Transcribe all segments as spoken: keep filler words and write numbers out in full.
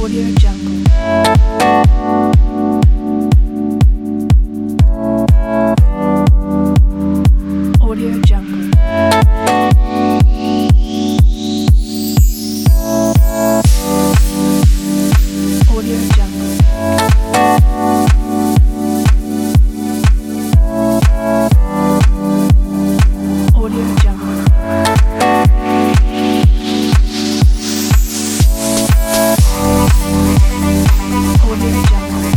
Audio Jungle. Audio Jungle. Audio Jungle. Audio Jungle. Audio Jungle.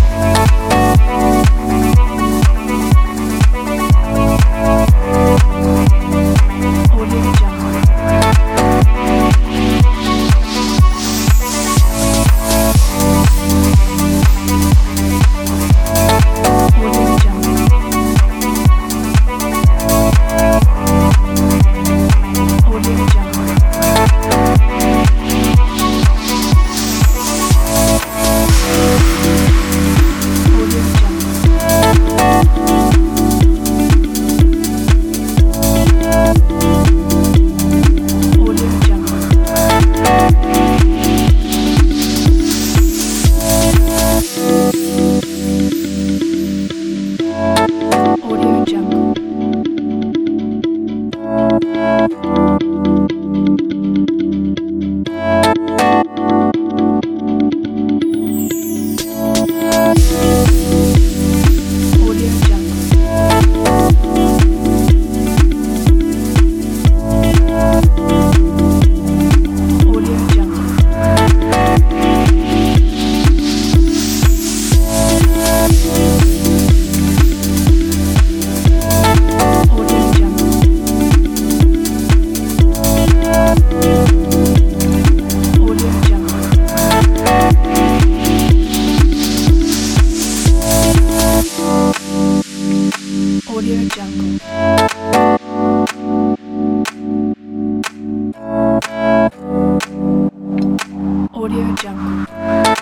Audio Jungle. Audio Jungle. Audio Jungle. Audio Jungle. Audio Jungle. Audio Jungle. Audio Jungle. Audio Jungle. Audio Jungle. Audio Jungle. Audio Jungle. Audio Jungle.